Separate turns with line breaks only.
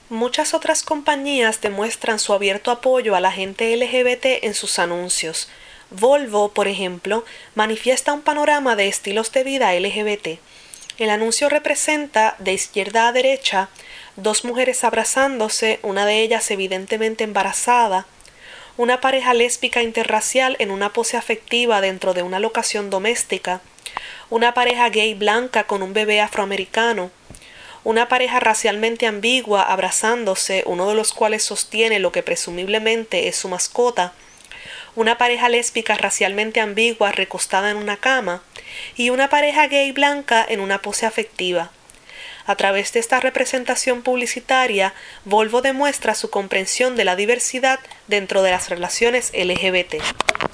Muchas otras compañías demuestran su abierto apoyo a la gente LGBT en sus anuncios. Volvo, por ejemplo, manifiesta un panorama de estilos de vida LGBT. El anuncio representa, de izquierda a derecha, dos mujeres abrazándose, una de ellas evidentemente embarazada, una pareja lésbica interracial en una pose afectiva dentro de una locación doméstica, una pareja gay blanca con un bebé afroamericano, una pareja racialmente ambigua abrazándose, uno de los cuales sostiene lo que presumiblemente es su mascota, una pareja lésbica racialmente ambigua recostada en una cama y una pareja gay blanca en una pose afectiva. A través de esta representación publicitaria, Volvo demuestra su comprensión de la diversidad dentro de las relaciones LGBT.